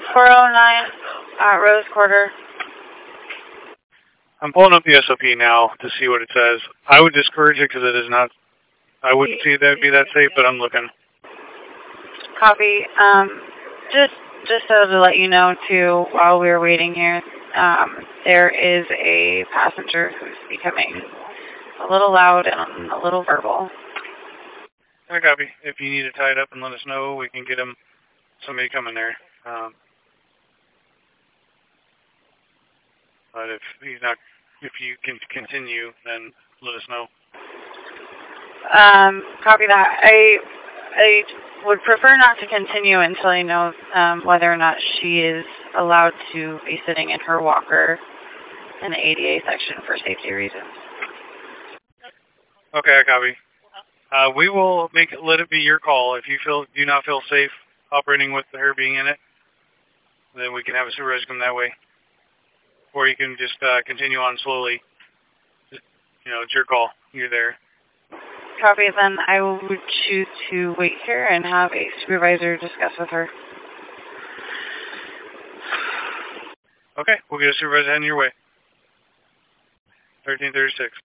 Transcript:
409 at Rose Quarter. I'm pulling up the SOP now to see what it says. I would discourage it because it is not, I wouldn't see that be that safe, but I'm looking. Copy. Just so to let you know, too, while we were waiting here, there is a passenger who's becoming a little loud and a little verbal. I copy. If you need to tie it up and let us know, we can get somebody coming there. But if you can continue, then let us know. Copy that. I would prefer not to continue until I know whether or not she is allowed to be sitting in her walker in the ADA section for safety reasons. Okay, I copy. We will let it be your call. If you do not feel safe operating with her being in it, then we can have a supervisor come that way. Or you can just continue on slowly. It's your call. You're there. Copy. Then I would choose to wait here and have a supervisor discuss with her. Okay, we'll get a supervisor heading your way. 1336.